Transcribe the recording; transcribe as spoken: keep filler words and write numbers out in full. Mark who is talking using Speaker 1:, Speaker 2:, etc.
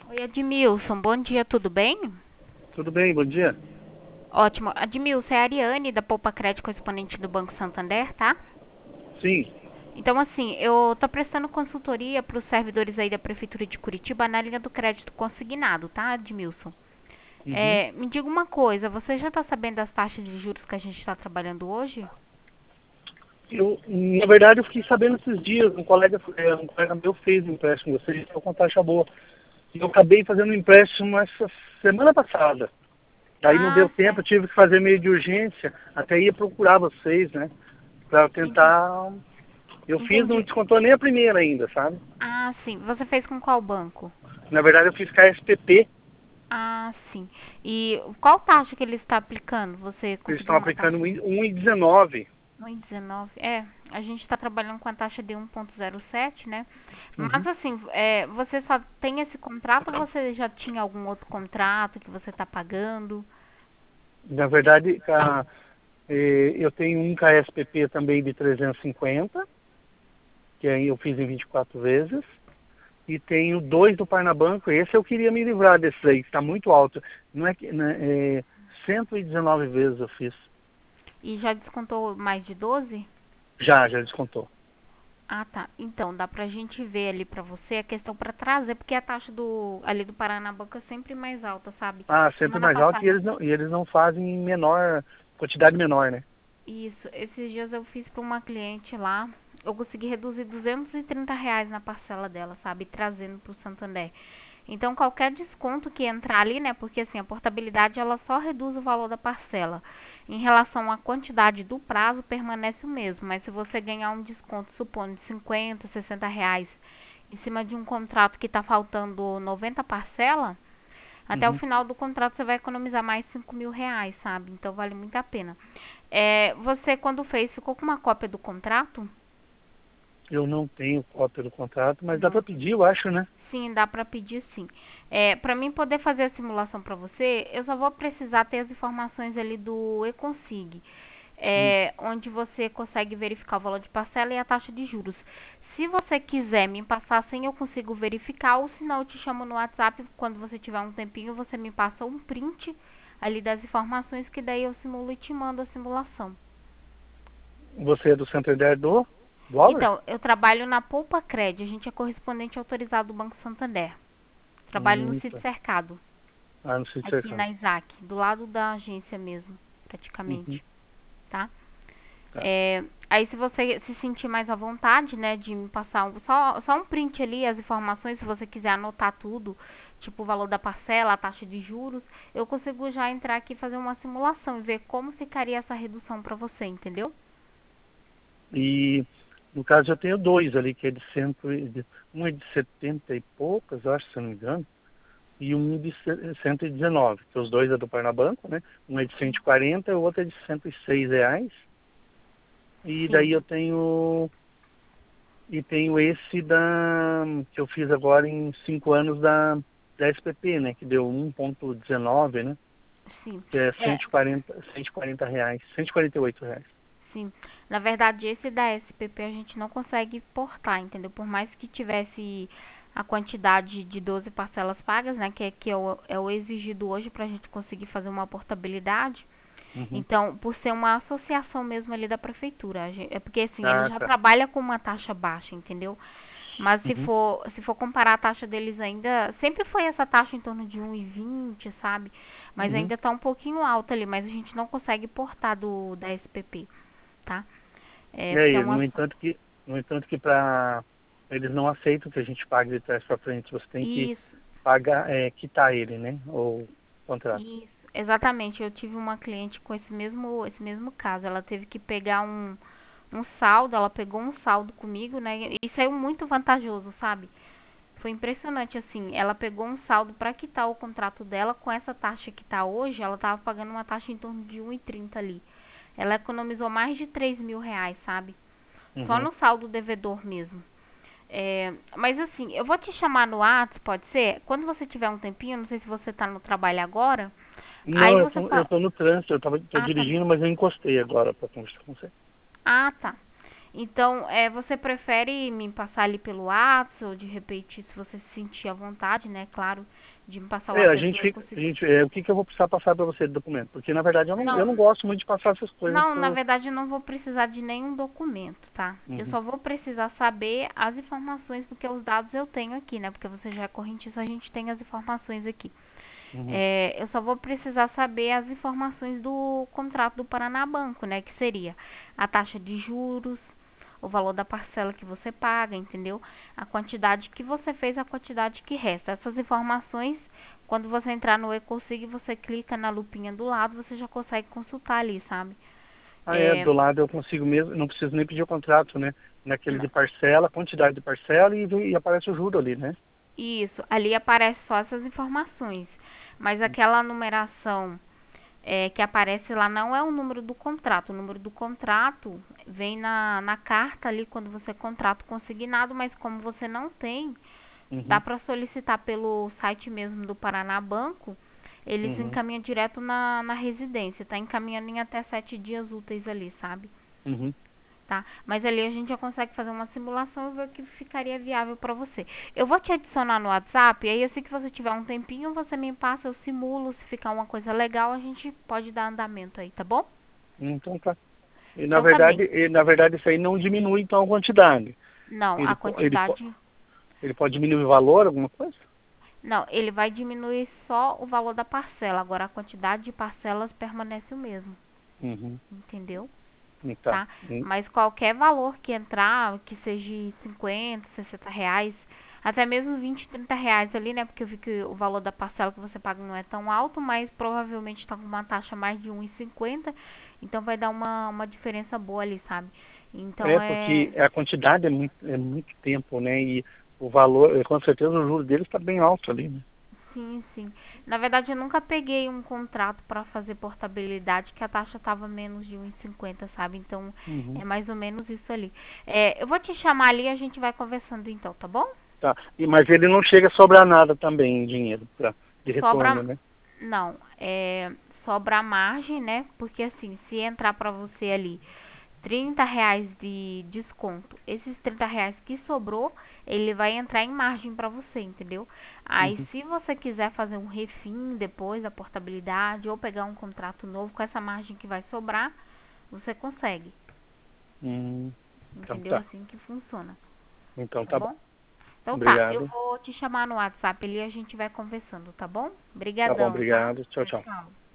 Speaker 1: Oi, Admilson, bom dia, tudo bem?
Speaker 2: Tudo bem, bom dia.
Speaker 1: Ótimo. Admilson, é a Ariane da Poupa Crédito correspondente do Banco Santander, tá?
Speaker 2: Sim.
Speaker 1: Então, assim, eu tô prestando consultoria para os servidores aí da Prefeitura de Curitiba na linha do crédito consignado, tá, Admilson?
Speaker 2: Uhum.
Speaker 1: É, me diga uma coisa, você já tá sabendo das taxas de juros que a gente está trabalhando hoje?
Speaker 2: Eu, na verdade, eu fiquei sabendo esses dias, um colega, é, um colega meu fez um empréstimo com vocês, estão com taxa boa. E eu acabei fazendo um empréstimo essa semana passada. Daí não
Speaker 1: Ah,
Speaker 2: deu tempo, eu
Speaker 1: certo.
Speaker 2: tive que fazer meio de urgência, até ia procurar vocês, né? Pra
Speaker 1: Enten-
Speaker 2: tentar. Eu fiz, não
Speaker 1: Entendi.
Speaker 2: descontou nem a primeira ainda, sabe?
Speaker 1: Ah, sim. Você fez com qual banco?
Speaker 2: Na verdade, eu fiz K S P P,
Speaker 1: Ah, sim. E qual taxa que ele está aplicando? Você
Speaker 2: eles
Speaker 1: conseguiu
Speaker 2: estão
Speaker 1: uma
Speaker 2: aplicando
Speaker 1: taxa?
Speaker 2: um e dezenove.
Speaker 1: um e dezenove. É, a gente está trabalhando com a taxa de um ponto zero sete, né? Mas
Speaker 2: Uhum.
Speaker 1: assim, é, você só tem esse contrato ou você já tinha algum outro contrato que você está pagando?
Speaker 2: Na verdade, a- eh, eu tenho um K S P P também de trezentos e cinquenta, que aí eu fiz em vinte e quatro vezes. E tenho dois do Parnabanco. Esse eu queria me livrar desse aí, que está muito alto. Não é que, né, é cento e dezenove vezes eu fiz.
Speaker 1: E já descontou mais de doze?
Speaker 2: Já, já descontou.
Speaker 1: Ah, tá. Então, dá pra gente ver ali pra você a questão pra trazer, porque a taxa do ali do Paranabanco é sempre mais alta, sabe?
Speaker 2: Ah, sempre
Speaker 1: Semana
Speaker 2: mais alto e
Speaker 1: passada,
Speaker 2: eles não, e eles não fazem em menor, quantidade menor, né?
Speaker 1: isso, esses dias eu fiz pra uma cliente lá, eu consegui reduzir duzentos e trinta reais na parcela dela, sabe? Trazendo pro Santander. Então, qualquer desconto que entrar ali, né? Porque assim, a portabilidade ela só reduz o valor da parcela. Em relação à quantidade do prazo, permanece o mesmo. Mas se você ganhar um desconto, supondo, de cinquenta, sessenta reais em cima de um contrato que está faltando noventa parcela, até o
Speaker 2: Uhum.
Speaker 1: final do contrato você vai economizar mais cinco mil reais, sabe? Então vale muito a pena. É, você, quando fez, ficou com uma cópia do contrato?
Speaker 2: Eu não tenho cópia do contrato, mas dá para
Speaker 1: Não.
Speaker 2: pedir, eu acho, né?
Speaker 1: Sim, dá pra pedir sim. É, para mim poder fazer a simulação pra você, eu só vou precisar ter as informações ali do Econsig,
Speaker 2: Hum.
Speaker 1: é, onde você consegue verificar o valor de parcela e a taxa de juros. Se você quiser me passar sem eu consigo verificar, ou se não eu te chamo no WhatsApp, quando você tiver um tempinho, você me passa um print ali das informações que daí eu simulo e te mando a simulação.
Speaker 2: Você é do Santander do dólar?
Speaker 1: Então, eu trabalho na Poupa Cred, a gente é correspondente autorizado do Banco Santander. Trabalho no
Speaker 2: Hum,
Speaker 1: sítio
Speaker 2: tá.
Speaker 1: cercado.
Speaker 2: Ah, não sei se é
Speaker 1: Aqui
Speaker 2: essa.
Speaker 1: na Isaac, do lado da agência mesmo,
Speaker 2: Uhum.
Speaker 1: praticamente, tá?
Speaker 2: Tá.
Speaker 1: É, aí se você se sentir mais à vontade, né, de me passar um, só, só um print ali, as informações, se você quiser anotar tudo, tipo o valor da parcela, a taxa de juros, eu consigo já entrar aqui e fazer uma simulação e ver como ficaria essa redução pra você, entendeu?
Speaker 2: E no caso eu tenho dois ali, que é de cento, e- de- um é de setenta e poucas, eu acho, se eu não me engano, e um de ce- cento e dezenove, que os dois é do Parnabanco, né? Um é de cento
Speaker 1: Sim.
Speaker 2: e quarenta e o outro é de cento e seis reais. E
Speaker 1: Sim.
Speaker 2: daí eu tenho e tenho esse da que eu fiz agora em cinco anos da, da S P P, né? Que deu um ponto dezenove, né?
Speaker 1: Sim.
Speaker 2: Que é
Speaker 1: É,
Speaker 2: cento e quarenta, cento e quarenta reais, cento e quarenta e oito reais.
Speaker 1: sim. Na verdade, esse da S P P a gente não consegue portar, entendeu? Por mais que tivesse a quantidade de doze parcelas pagas, né, que é, que é, o, é o exigido hoje para a gente conseguir fazer uma portabilidade.
Speaker 2: Uhum.
Speaker 1: Então, por ser uma associação mesmo ali da prefeitura, a gen- é porque assim, ele
Speaker 2: Ah,
Speaker 1: já
Speaker 2: tá.
Speaker 1: trabalha com uma taxa baixa, entendeu? Mas se
Speaker 2: Uhum.
Speaker 1: for, se for comparar a taxa deles ainda, sempre foi essa taxa em torno de um e vinte, sabe? Mas
Speaker 2: Uhum.
Speaker 1: ainda tá um pouquinho alta ali, mas a gente não consegue portar do da S P P, tá? É,
Speaker 2: E
Speaker 1: porque é
Speaker 2: aí,
Speaker 1: uma.
Speaker 2: no entanto que, no entanto que para eles não aceitam que a gente pague de trás para frente, você tem que
Speaker 1: Isso,
Speaker 2: pagar, é, quitar ele, né? Ou contrato.
Speaker 1: isso. Exatamente. Eu tive uma cliente com esse mesmo, esse mesmo caso. Ela teve que pegar um, um saldo, ela pegou um saldo comigo, né? E saiu muito vantajoso, sabe? Foi impressionante, assim. Ela pegou um saldo para quitar o contrato dela com essa taxa que tá hoje. Ela tava pagando uma taxa em torno de um e trinta ali. Ela economizou mais de três mil reais, sabe? Só
Speaker 2: Uhum.
Speaker 1: no saldo devedor mesmo. É, mas assim, eu vou te chamar no Whats, pode ser? Quando você tiver um tempinho, não sei se você tá no trabalho agora. Aí
Speaker 2: Não, eu
Speaker 1: você
Speaker 2: tô, eu
Speaker 1: fala.
Speaker 2: tô no trânsito, eu tava, tô
Speaker 1: Ah, tá.
Speaker 2: dirigindo, mas eu encostei agora para conversar com você.
Speaker 1: Ah, tá. Então, é, você prefere me passar ali pelo WhatsApp ou de repente, se você se sentir à vontade, né? Claro, de me passar o
Speaker 2: É, a
Speaker 1: acesso do
Speaker 2: gente fica, a
Speaker 1: EcoSig.
Speaker 2: gente, é, o que, que eu vou precisar passar para você de documento? Porque na verdade eu não, eu não
Speaker 1: Não,
Speaker 2: gosto muito de passar essas coisas
Speaker 1: não, na
Speaker 2: pro.
Speaker 1: verdade eu não vou precisar de nenhum documento, tá? Eu
Speaker 2: Uhum,
Speaker 1: só vou precisar saber as informações, porque os dados eu tenho aqui, né? Porque você já é correntista, a gente tem as informações aqui.
Speaker 2: uhum,
Speaker 1: É, eu só vou precisar saber as informações do contrato do Paraná Banco, né? Que seria a taxa de juros, o valor da parcela que você paga, entendeu? A quantidade que você fez, a quantidade que resta. Essas informações, quando você entrar no EcoSig, você clica na lupinha do lado, você já consegue consultar ali, sabe?
Speaker 2: Ah, é,
Speaker 1: É,
Speaker 2: do lado eu consigo mesmo, não preciso nem pedir o contrato, né? Naquele
Speaker 1: n-
Speaker 2: de parcela, quantidade de parcela e, e aparece o juro ali, né?
Speaker 1: isso, ali aparece só essas informações, mas aquela numeração é, que aparece lá não é o número do contrato. O número do contrato vem na, na carta ali quando você contrata o consignado, mas como você não tem, dá
Speaker 2: Uhum,
Speaker 1: para solicitar pelo site mesmo do Paraná Banco. Eles
Speaker 2: uhum,
Speaker 1: encaminham direto na, na residência, tá encaminhando em até sete dias úteis ali, sabe?
Speaker 2: uhum.
Speaker 1: Tá? Mas ali a gente já consegue fazer uma simulação e ver o que ficaria viável para você. Eu vou te adicionar no WhatsApp, e aí assim que você tiver um tempinho, você me passa, eu simulo, se ficar uma coisa legal, a gente pode dar andamento aí, tá bom?
Speaker 2: Então tá. E na
Speaker 1: Então tá bem.
Speaker 2: verdade, e, na verdade isso aí não diminui então a quantidade.
Speaker 1: Não,
Speaker 2: Ele,
Speaker 1: a
Speaker 2: po- ele, po-
Speaker 1: quantidade.
Speaker 2: ele pode diminuir o valor, alguma coisa?
Speaker 1: Não, ele vai diminuir só o valor da parcela. Agora a quantidade de parcelas permanece o mesmo.
Speaker 2: Uhum.
Speaker 1: Entendeu?
Speaker 2: Tá.
Speaker 1: Tá?
Speaker 2: Hum,
Speaker 1: Mas qualquer valor que entrar, que seja cinquenta, sessenta reais, até mesmo vinte, trinta reais ali, né? Porque eu vi que o valor da parcela que você paga não é tão alto, mas provavelmente tá com uma taxa mais de um e cinquenta, então vai dar uma, uma diferença boa ali, sabe? Então
Speaker 2: É
Speaker 1: é.
Speaker 2: porque a quantidade é muito, é muito tempo, né? E o valor, eh, com certeza o juro dele está bem alto ali, né?
Speaker 1: Sim, sim. Na verdade, eu nunca peguei um contrato para fazer portabilidade que a taxa tava menos de um e cinquenta, sabe? Então,
Speaker 2: Uhum.
Speaker 1: é mais ou menos isso ali. É, eu vou te chamar ali e a gente vai conversando então, tá bom?
Speaker 2: Tá. E, mas ele não chega a sobrar nada também em dinheiro pra, de retorno,
Speaker 1: Sobra,
Speaker 2: né?
Speaker 1: não, é, sobra a margem, né? Porque assim, se entrar para você ali trinta reais de desconto, esses trinta reais que sobrou, ele vai entrar em margem para você, entendeu? Aí,
Speaker 2: Uhum.
Speaker 1: se você quiser fazer um refim depois da portabilidade ou pegar um contrato novo com essa margem que vai sobrar, você consegue,
Speaker 2: Hum, então
Speaker 1: entendeu?
Speaker 2: tá.
Speaker 1: Assim que funciona,
Speaker 2: Então
Speaker 1: tá
Speaker 2: tá bom.
Speaker 1: bom? Então tá, eu
Speaker 2: Obrigado.
Speaker 1: vou te chamar no WhatsApp ali e a gente vai conversando, tá bom?
Speaker 2: Tá bom,
Speaker 1: Brigadão, tá?
Speaker 2: obrigado. Tchau,
Speaker 1: Tchau,
Speaker 2: tchau.
Speaker 1: tchau.